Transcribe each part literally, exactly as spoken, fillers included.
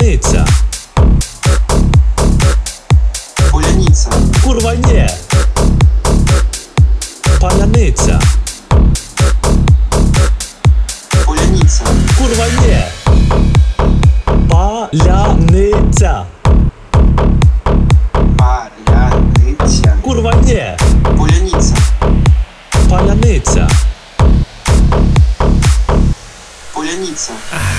Паляниця. Поляниця. Kurwa nie. Паляниця. Поляниця. Kurwa nie. Паляниця. Паляниця. Kurwa nie. Поляниця. Паляниця. Поляниця.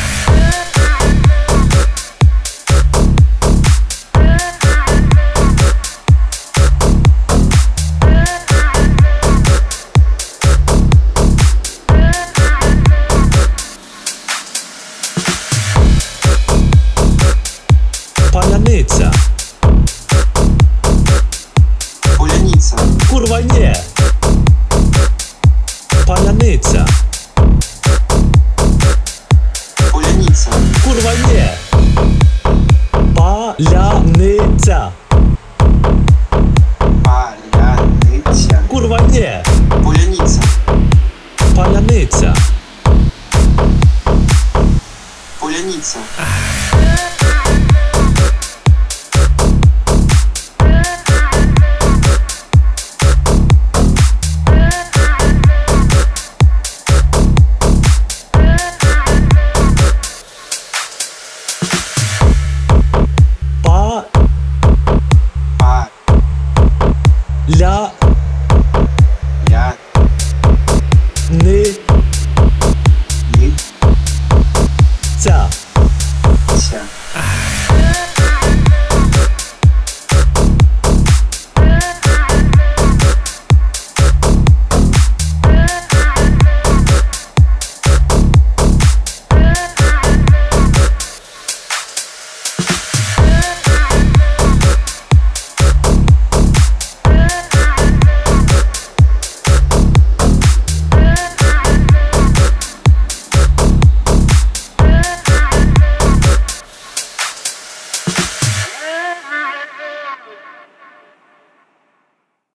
Паляниця. Поляниця. Kurwa nie. Паляниця. Поляниця. Kurwa nie. Паляниця. Паляниця. Kurwa nie. Поляниця. Паляниця. Поляниця. Па. Па. Ля. Я. Ни. Ні. Ця.